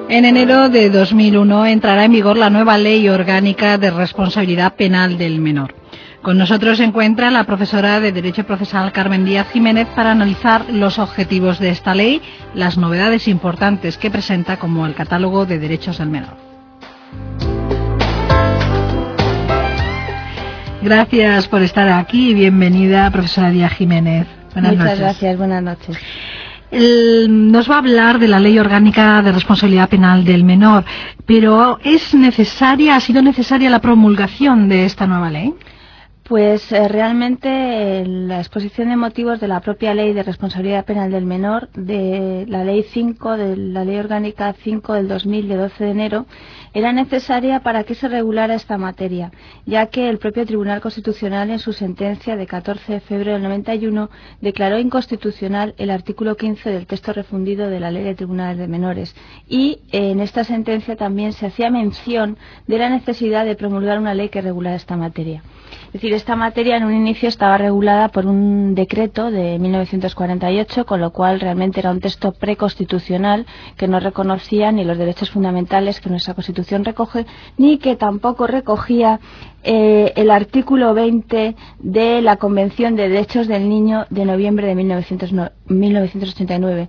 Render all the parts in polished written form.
En enero de 2001 entrará en vigor la nueva Ley Orgánica de Responsabilidad Penal del Menor. Con nosotros se encuentra la profesora de Derecho Procesal Carmen Díaz Jiménez para analizar los objetivos de esta ley, las novedades importantes que presenta como el catálogo de derechos del menor. Gracias por estar aquí y bienvenida, profesora Díaz Jiménez. Buenas noches. Muchas gracias, buenas noches. Nos va a hablar de la Ley Orgánica de Responsabilidad Penal del Menor, pero ha sido necesaria la promulgación de esta nueva ley? Pues realmente la exposición de motivos de la propia Ley de Responsabilidad Penal del Menor, de la Ley 5, de la Ley Orgánica 5 del 2000 de 12 de enero, era necesaria para que se regulara esta materia, ya que el propio Tribunal Constitucional en su sentencia de 14 de febrero del 91 declaró inconstitucional el artículo 15 del texto refundido de la Ley de Tribunales de Menores, y en esta sentencia también se hacía mención de la necesidad de promulgar una ley que regulara esta materia. Es decir, esta materia en un inicio estaba regulada por un decreto de 1948, con lo cual realmente era un texto preconstitucional que no reconocía ni los derechos fundamentales que nuestra Constitución recoge, ni que tampoco recogía el artículo 20 de la Convención de Derechos del Niño de noviembre de 1989,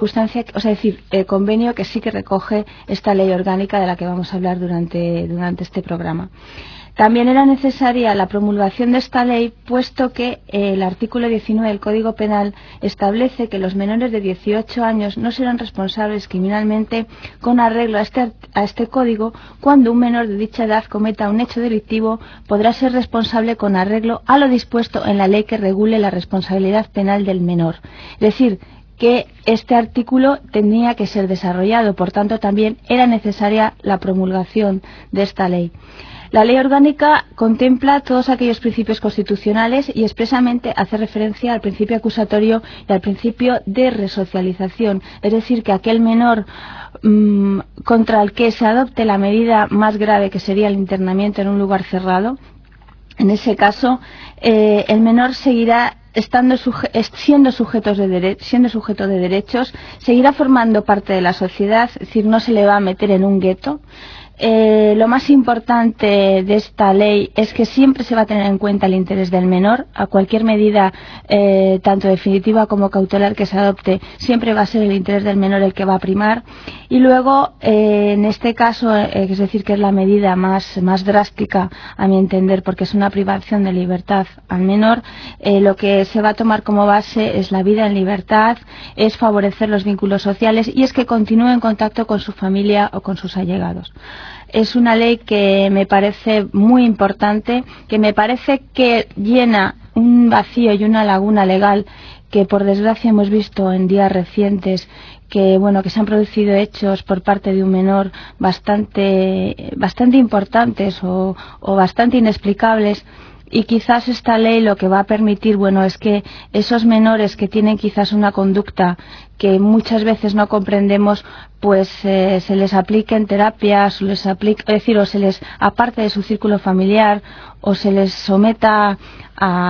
convenio que sí que recoge esta ley orgánica de la que vamos a hablar durante este programa. También era necesaria la promulgación de esta ley, puesto que el artículo 19 del Código Penal establece que los menores de 18 años no serán responsables criminalmente con arreglo a este código. Cuando un menor de dicha edad cometa un hecho delictivo, podrá ser responsable con arreglo a lo dispuesto en la ley que regule la responsabilidad penal del menor. Es decir, que este artículo tenía que ser desarrollado, por tanto también era necesaria la promulgación de esta ley. La ley orgánica contempla todos aquellos principios constitucionales y expresamente hace referencia al principio acusatorio y al principio de resocialización, es decir, que aquel menor contra el que se adopte la medida más grave, que sería el internamiento en un lugar cerrado, en ese caso el menor seguirá siendo sujeto de derechos, seguirá formando parte de la sociedad, es decir, no se le va a meter en un gueto. Lo más importante de esta ley es que siempre se va a tener en cuenta el interés del menor. A cualquier medida, tanto definitiva como cautelar que se adopte, siempre va a ser el interés del menor el que va a primar. Y luego, en este caso, es decir, que es la medida más drástica, a mi entender, porque es una privación de libertad al menor, lo que se va a tomar como base es la vida en libertad, es favorecer los vínculos sociales y es que continúe en contacto con su familia o con sus allegados. Es una ley que me parece muy importante, que me parece que llena un vacío y una laguna legal que por desgracia hemos visto en días recientes, que se han producido hechos por parte de un menor bastante importantes o bastante inexplicables. Y quizás esta ley lo que va a permitir, es que esos menores que tienen quizás una conducta que muchas veces no comprendemos, pues se les apliquen terapias, o se les aparte de su círculo familiar, o se les someta a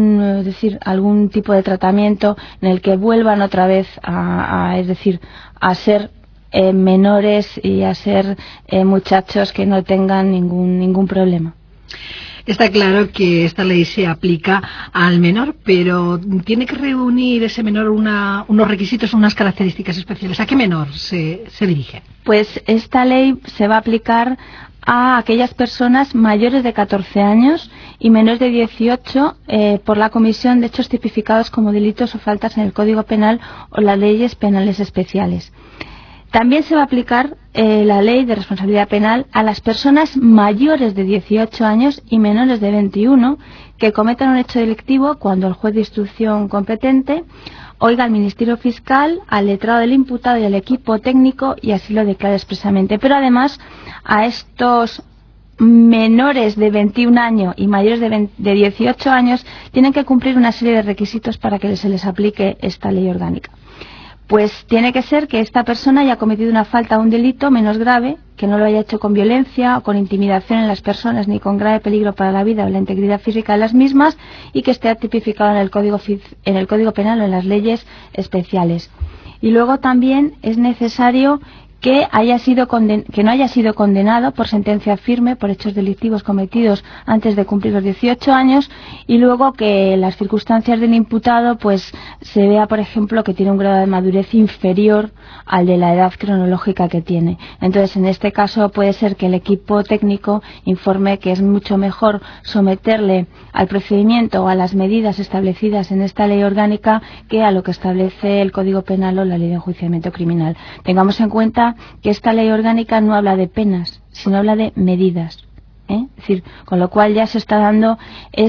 algún tipo de tratamiento en el que vuelvan otra vez a ser menores y a ser muchachos que no tengan ningún problema. Está claro que esta ley se aplica al menor, pero tiene que reunir ese menor unos requisitos, unas características especiales. ¿A qué menor se dirige? Pues esta ley se va a aplicar a aquellas personas mayores de 14 años y menores de 18 por la comisión de hechos tipificados como delitos o faltas en el Código Penal o las leyes penales especiales. También se va a aplicar la ley de responsabilidad penal a las personas mayores de 18 años y menores de 21 que cometan un hecho delictivo cuando el juez de instrucción competente oiga al Ministerio Fiscal, al letrado del imputado y al equipo técnico y así lo declare expresamente. Pero además a estos menores de 21 años y mayores de 18 años tienen que cumplir una serie de requisitos para que se les aplique esta ley orgánica. Pues tiene que ser que esta persona haya cometido una falta o un delito menos grave, que no lo haya hecho con violencia o con intimidación en las personas ni con grave peligro para la vida o la integridad física de las mismas y que esté tipificado en el Código Penal o en las leyes especiales. Y luego también es necesario que no haya sido condenado por sentencia firme por hechos delictivos cometidos antes de cumplir los 18 años, y luego que en las circunstancias del imputado pues se vea, por ejemplo, que tiene un grado de madurez inferior al de la edad cronológica que tiene. Entonces, en este caso puede ser que el equipo técnico informe que es mucho mejor someterle al procedimiento o a las medidas establecidas en esta ley orgánica que a lo que establece el Código Penal o la Ley de Enjuiciamiento Criminal. Tengamos en cuenta que esta ley orgánica no habla de penas, sino habla de medidas. Es decir, con lo cual ya se está dando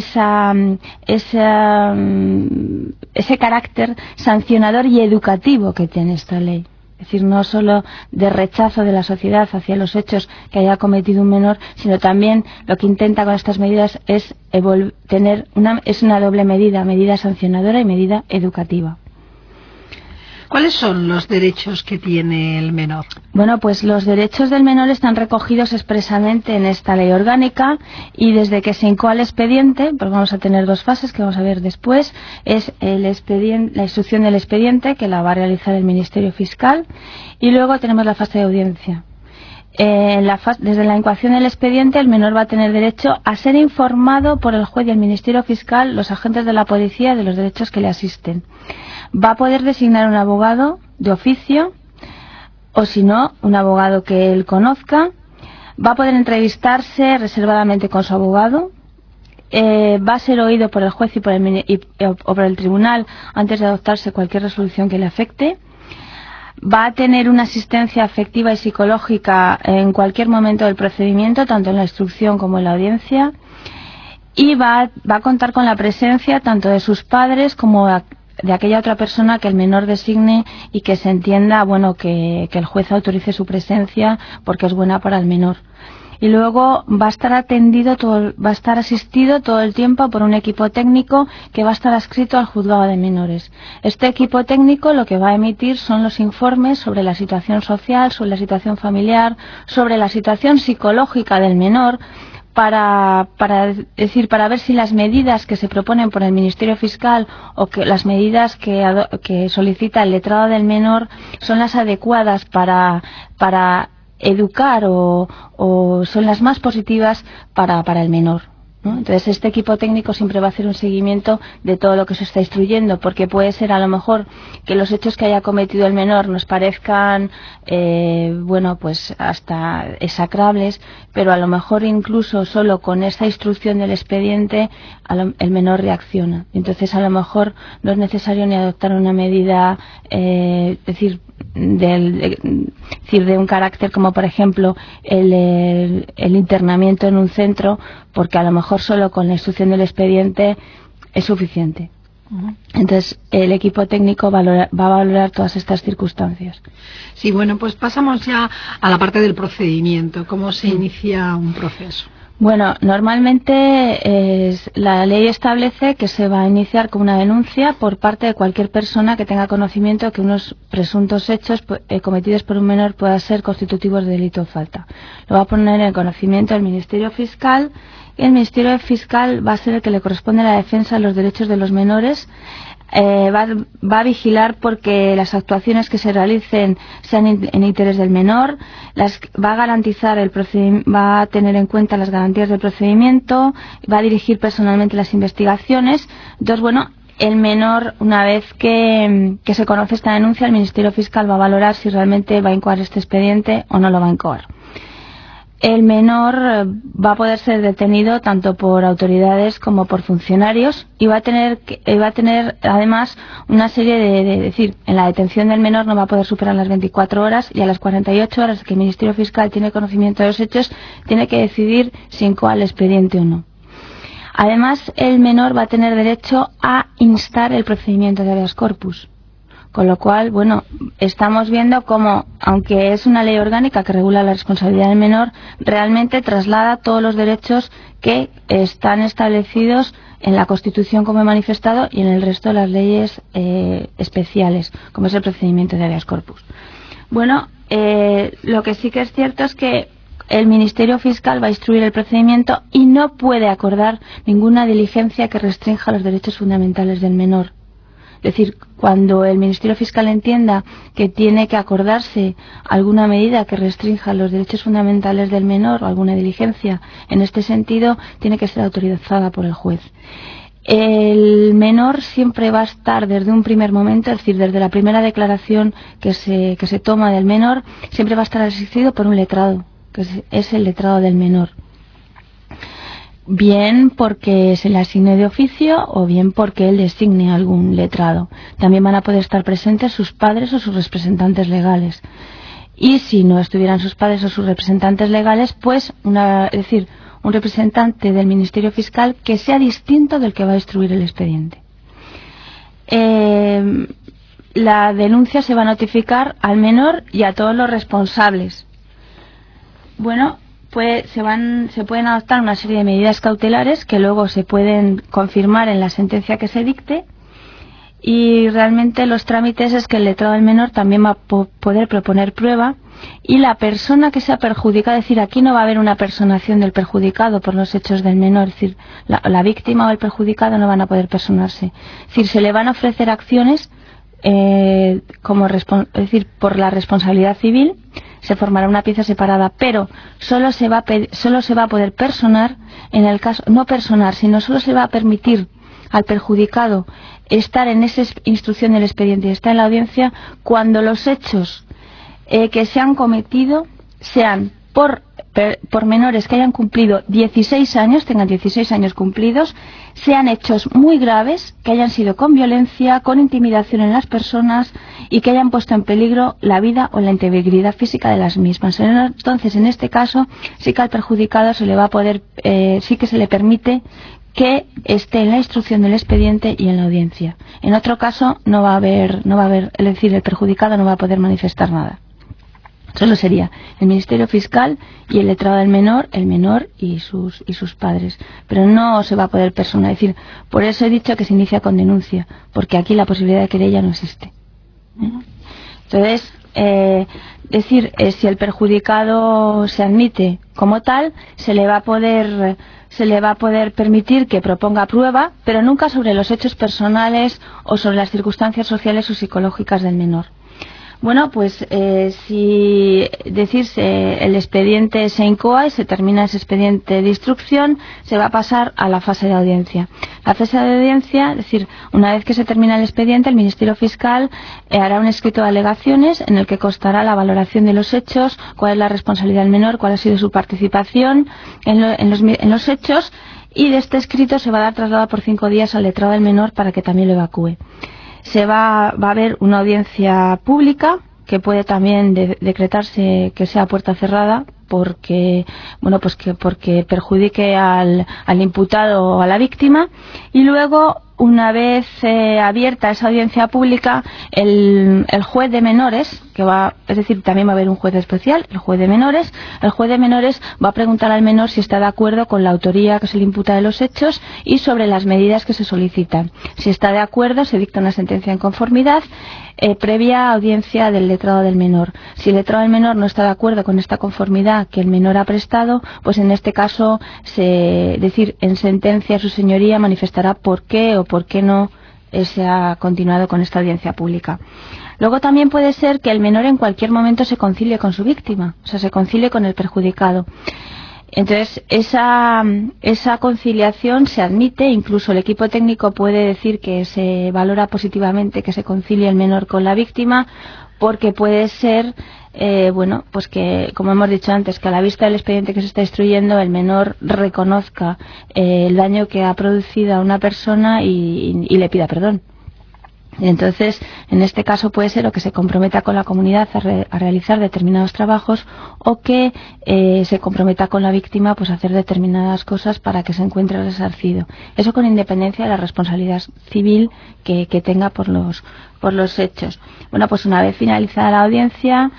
ese carácter sancionador y educativo que tiene esta ley. Es decir, no solo de rechazo de la sociedad hacia los hechos que haya cometido un menor, sino también lo que intenta con estas medidas es es una doble medida sancionadora y medida educativa. ¿Cuáles son los derechos que tiene el menor? Bueno, pues los derechos del menor están recogidos expresamente en esta ley orgánica, y desde que se incoa el expediente, pues vamos a tener dos fases que vamos a ver después, es la instrucción del expediente, que la va a realizar el Ministerio Fiscal, y luego tenemos la fase de audiencia. Desde la incoación del expediente, el menor va a tener derecho a ser informado por el juez y el Ministerio Fiscal, los agentes de la policía, de los derechos que le asisten. Va a poder designar un abogado de oficio, o si no, un abogado que él conozca. Va a poder entrevistarse reservadamente con su abogado. Va a ser oído por el juez y por el tribunal antes de adoptarse cualquier resolución que le afecte. Va a tener una asistencia afectiva y psicológica en cualquier momento del procedimiento, tanto en la instrucción como en la audiencia. Y va a contar con la presencia tanto de sus padres como de aquella otra persona que el menor designe y que se entienda, bueno, que el juez autorice su presencia porque es buena para el menor. Y luego va a estar asistido todo el tiempo por un equipo técnico que va a estar adscrito al juzgado de menores. Este equipo técnico lo que va a emitir son los informes sobre la situación social, sobre la situación familiar, sobre la situación psicológica del menor, para ver si las medidas que se proponen por el Ministerio Fiscal o que las medidas que solicita el letrado del menor son las adecuadas para educar o son las más positivas para el menor, ¿no? Entonces, este equipo técnico siempre va a hacer un seguimiento de todo lo que se está instruyendo, porque puede ser a lo mejor que los hechos que haya cometido el menor nos parezcan pues hasta execrables, pero a lo mejor incluso solo con esa instrucción del expediente el menor reacciona. Entonces, a lo mejor no es necesario ni adoptar una medida de un carácter como, por ejemplo, el internamiento en un centro, porque a lo mejor solo con la instrucción del expediente es suficiente. Entonces, el equipo técnico va a valorar todas estas circunstancias. Sí, bueno, pues pasamos ya a la parte del procedimiento. ¿Cómo se inicia un proceso? Bueno, normalmente la ley establece que se va a iniciar con una denuncia por parte de cualquier persona que tenga conocimiento que unos presuntos hechos cometidos por un menor puedan ser constitutivos de delito o falta. Lo va a poner en conocimiento del Ministerio Fiscal, y el Ministerio Fiscal va a ser el que le corresponde la defensa de los derechos de los menores. Va a vigilar porque las actuaciones que se realicen sean en interés del menor, va a garantizar va a tener en cuenta las garantías del procedimiento, va a dirigir personalmente las investigaciones. Entonces, bueno, el menor, una vez que se conoce esta denuncia, el Ministerio Fiscal va a valorar si realmente va a incoar este expediente o no lo va a incoar. El menor va a poder ser detenido tanto por autoridades como por funcionarios, y va a tener además una serie decir, en la detención del menor no va a poder superar las 24 horas, y a las 48 horas que el Ministerio Fiscal tiene conocimiento de los hechos tiene que decidir si incoa el expediente o no. Además, el menor va a tener derecho a instar el procedimiento de habeas corpus. Con lo cual, bueno, estamos viendo cómo, aunque es una ley orgánica que regula la responsabilidad del menor, realmente traslada todos los derechos que están establecidos en la Constitución, como he manifestado, y en el resto de las leyes especiales, como es el procedimiento de habeas corpus. Bueno, lo que sí que es cierto es que el Ministerio Fiscal va a instruir el procedimiento y no puede acordar ninguna diligencia que restrinja los derechos fundamentales del menor. Es decir, cuando el Ministerio Fiscal entienda que tiene que acordarse alguna medida que restrinja los derechos fundamentales del menor o alguna diligencia en este sentido, tiene que ser autorizada por el juez. El menor siempre va a estar desde un primer momento, es decir, desde la primera declaración que se toma del menor, siempre va a estar asistido por un letrado, que es el letrado del menor. Bien porque se le asigne de oficio o bien porque él designe algún letrado. También van a poder estar presentes sus padres o sus representantes legales. Y si no estuvieran sus padres o sus representantes legales, pues es decir, un representante del Ministerio Fiscal que sea distinto del que va a instruir el expediente. La denuncia se va a notificar al menor y a todos los responsables. Bueno, pues se pueden adoptar una serie de medidas cautelares que luego se pueden confirmar en la sentencia que se dicte, y realmente los trámites es que el letrado del menor también va a poder proponer prueba, y la persona que sea perjudicada, es decir, aquí no va a haber una personación del perjudicado por los hechos del menor, es decir, la víctima o el perjudicado no van a poder personarse, es decir, se le van a ofrecer acciones es decir, por la responsabilidad civil. Se formará una pieza separada, pero solo se va a poder personar en el caso, no personar, sino solo se va a permitir al perjudicado estar en esa instrucción del expediente y estar en la audiencia cuando los hechos que se han cometido sean por menores que hayan cumplido 16 años, tengan 16 años cumplidos, sean hechos muy graves, que hayan sido con violencia, con intimidación en las personas y que hayan puesto en peligro la vida o la integridad física de las mismas. Entonces, en este caso, sí que al perjudicado se le va a poder, sí que se le permite que esté en la instrucción del expediente y en la audiencia. En otro caso, no va a haber, es decir, el perjudicado no va a poder manifestar nada. Solo sería el Ministerio Fiscal y el letrado del menor, el menor y sus padres. Pero no se va a poder personar. Es decir, por eso he dicho que se inicia con denuncia, porque aquí la posibilidad de querella no existe. Entonces, si el perjudicado se admite como tal, se le va a poder permitir que proponga prueba, pero nunca sobre los hechos personales o sobre las circunstancias sociales o psicológicas del menor. Bueno, pues si el expediente se incoa y se termina ese expediente de instrucción, se va a pasar a la fase de audiencia. La fase de audiencia, es decir, una vez que se termina el expediente, el Ministerio Fiscal hará un escrito de alegaciones en el que constará la valoración de los hechos, cuál es la responsabilidad del menor, cuál ha sido su participación en los hechos, y de este escrito se va a dar traslado por 5 días al letrado del menor para que también lo evacúe. Va a haber una audiencia pública que puede también decretarse que sea puerta cerrada porque perjudique al imputado o a la víctima, y luego, una vez abierta esa audiencia pública, el juez de menores, es decir, también va a haber un juez especial, el juez de menores va a preguntar al menor si está de acuerdo con la autoría que se le imputa de los hechos y sobre las medidas que se solicitan. Si está de acuerdo, se dicta una sentencia en conformidad previa audiencia del letrado del menor. Si el letrado del menor no está de acuerdo con esta conformidad que el menor ha prestado, pues en este caso, en sentencia su señoría manifestará por qué o por qué no se ha continuado con esta audiencia pública. Luego también puede ser que el menor en cualquier momento se concilie con su víctima, o sea, se concilie con el perjudicado. Entonces, esa conciliación se admite, incluso el equipo técnico puede decir que se valora positivamente que se concilie el menor con la víctima, porque puede ser, pues que, como hemos dicho antes, que a la vista del expediente que se está instruyendo, el menor reconozca el daño que ha producido a una persona y le pida perdón. Entonces, en este caso puede ser o que se comprometa con la comunidad a realizar determinados trabajos, o que se comprometa con la víctima pues a hacer determinadas cosas para que se encuentre resarcido. Eso con independencia de la responsabilidad civil que tenga por los hechos. Bueno, pues una vez finalizada la audiencia,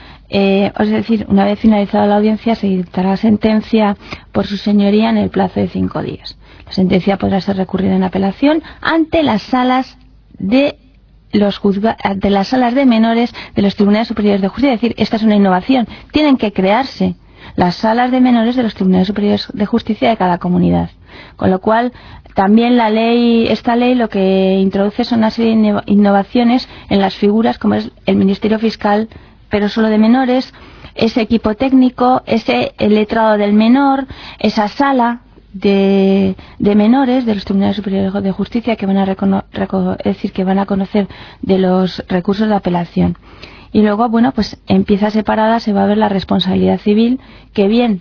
se dictará sentencia por su señoría en el plazo de 5 días. La sentencia podrá ser recurrida en apelación ante las salas de las salas de menores de los tribunales superiores de justicia. Es decir, esta es una innovación. Tienen que crearse las salas de menores de los tribunales superiores de justicia de cada comunidad. Con lo cual, también esta ley lo que introduce son una serie de innovaciones en las figuras, como es el Ministerio Fiscal, pero solo de menores, ese equipo técnico, el letrado del menor, esa sala de menores de los Tribunales Superiores de Justicia que van a que van a conocer de los recursos de apelación. Y luego, bueno, pues en pieza separada se va a ver la responsabilidad civil, que bien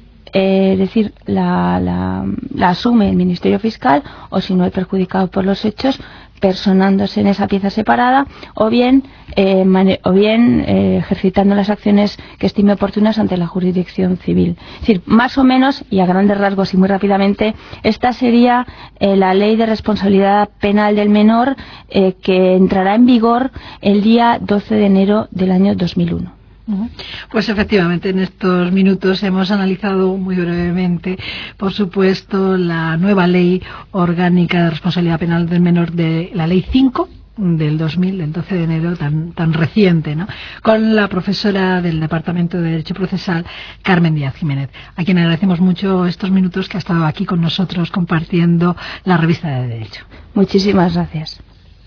la asume el Ministerio Fiscal, o si no el perjudicado por los hechos, personándose en esa pieza separada, o bien ejercitando las acciones que estime oportunas ante la jurisdicción civil. Es decir, más o menos, y a grandes rasgos y muy rápidamente, esta sería la ley de responsabilidad penal del menor, que entrará en vigor el día 12 de enero del año 2001. Pues efectivamente, en estos minutos hemos analizado muy brevemente, por supuesto, la nueva ley orgánica de responsabilidad penal del menor, de la ley 5 del 2000, del 12 de enero, tan reciente, ¿no?, con la profesora del Departamento de Derecho Procesal, Carmen Díaz Jiménez, a quien agradecemos mucho estos minutos que ha estado aquí con nosotros compartiendo la revista de Derecho. Muchísimas gracias.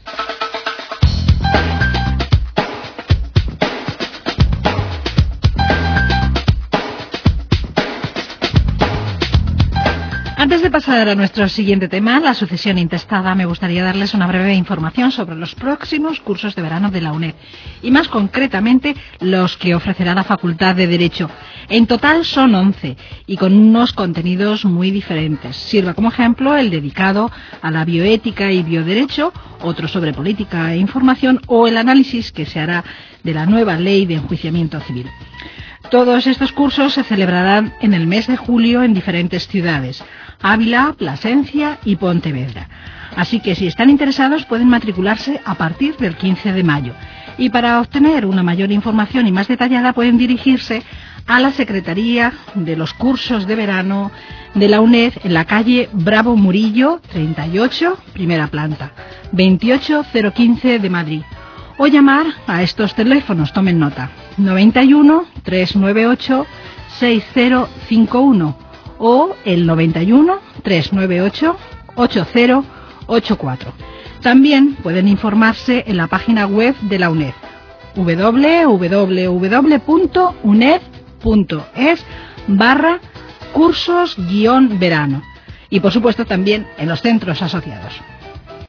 Antes de pasar a nuestro siguiente tema, la sucesión intestada, me gustaría darles una breve información sobre los próximos cursos de verano de la UNED, y más concretamente los que ofrecerá la Facultad de Derecho. En total son 11 y con unos contenidos muy diferentes. Sirva como ejemplo el dedicado a la bioética y bioderecho, otro sobre política e información, o el análisis que se hará de la nueva ley de enjuiciamiento civil. Todos estos cursos se celebrarán en el mes de julio en diferentes ciudades: Ávila, Plasencia y Pontevedra. Así que si están interesados pueden matricularse a partir del 15 de mayo. Y para obtener una mayor información y más detallada pueden dirigirse a la Secretaría de los Cursos de Verano de la UNED en la calle Bravo Murillo 38, primera planta, 28015 de Madrid. O llamar a estos teléfonos, tomen nota: 91 398 6051 o el 91 398 8084. También pueden informarse en la página web de la UNED, www.uned.es/cursos-verano, y por supuesto también en los centros asociados.